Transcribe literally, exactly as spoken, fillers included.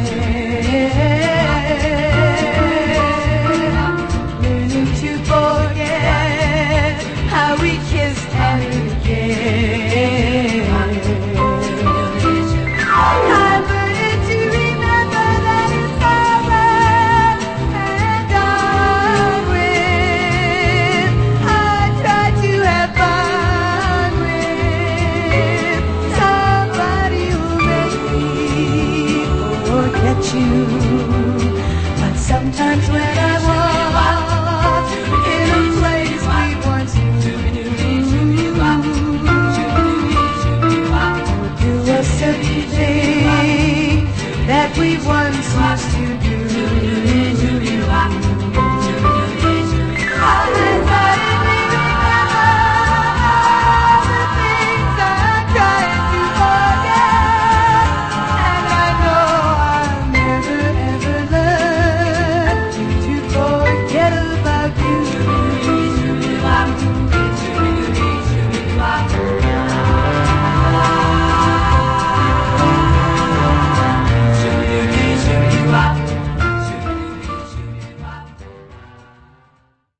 Learning to forget how we kissed and again. I'm learning to remember that it's over and done with. I try to have fun with somebody who'll make me forget you. But sometimes when I walk in a place we once knew, do a certain thing that we once used to do.